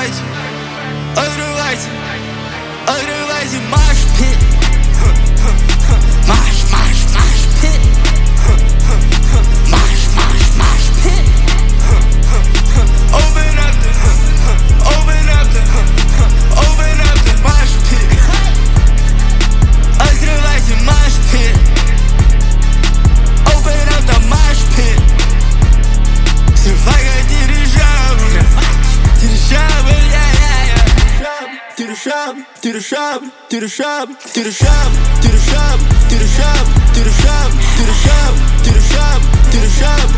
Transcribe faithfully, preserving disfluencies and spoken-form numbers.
Открывайте, открывайте, открывайте марш пит. Марш, марш, марш пит. Marsh, marsh, marsh pit. Open up the, open up the, open up the marsh pit. Открывайте marsh pit. Open up the marsh pit. Survive dirigeable, dirigeable, yeah, yeah, yeah. Dirigeable, dirigeable, dirigeable, dirigeable, dirigeable, dirigeable, dirigeable, dirigeable, dirigeable, dirigeable.